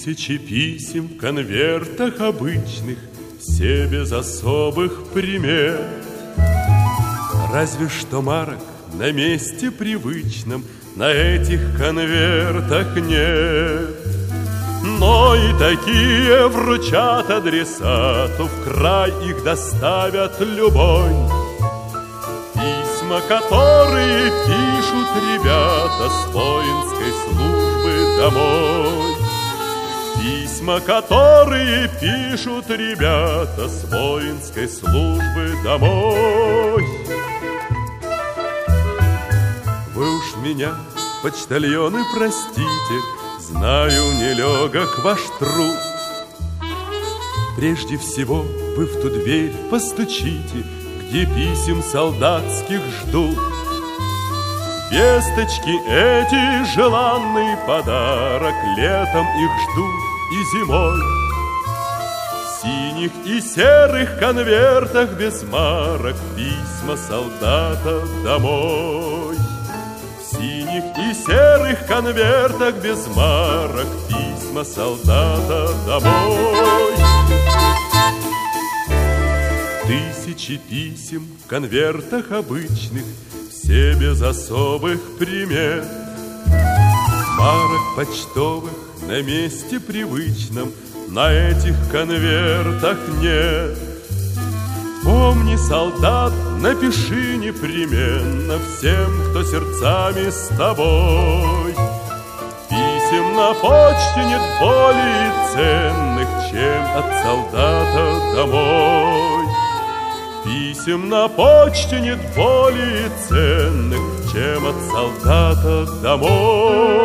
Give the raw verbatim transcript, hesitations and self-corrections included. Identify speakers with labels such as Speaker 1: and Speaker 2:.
Speaker 1: Тысячи писем в конвертах обычных, все без особых примет. Разве что марок на месте привычном на этих конвертах нет. Но и такие вручат адресату, в край их доставят любой. Письма, которые пишут ребята с воинской службы домой. Письма, которые пишут ребята с воинской службы домой. Вы уж меня, почтальоны, простите, знаю, нелегок ваш труд. Прежде всего вы в ту дверь постучите, где писем солдатских ждут. Весточки эти — желанный подарок, летом их ждут и зимой. В синих и серых конвертах без марок письма солдата домой. В синих и серых конвертах без марок письма солдата домой. Тысячи писем в конвертах обычных, все без особых примет. Марок почтовых на месте привычном на этих конвертах нет. Помни, солдат, напиши непременно всем, кто сердцами с тобой. Писем на почте нет более ценных, чем от солдата домой. Писем на почте нет более ценных, чем от солдата домой.